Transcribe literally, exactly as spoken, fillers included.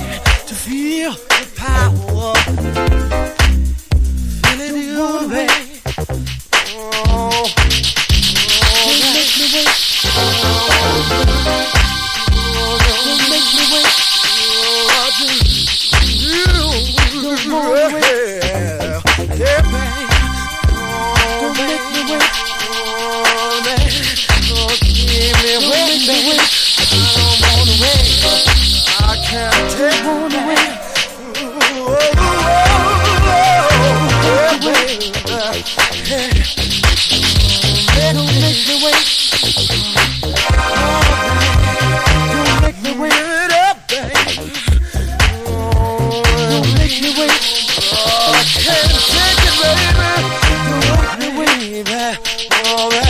to feel the power. Feel it your way. Oh, don't make me wait. Don't make me wait. Don't wait. Yeah, baby. Don't make me wait. Don't keep me waiting. I don't wanna wait. I can't take on the way. Oh, oh, oh, baby. Don't make me wait. Don't make me wait it up, baby. Don't make me wait. I can't take it, baby. Don't make me wait, baby. All right.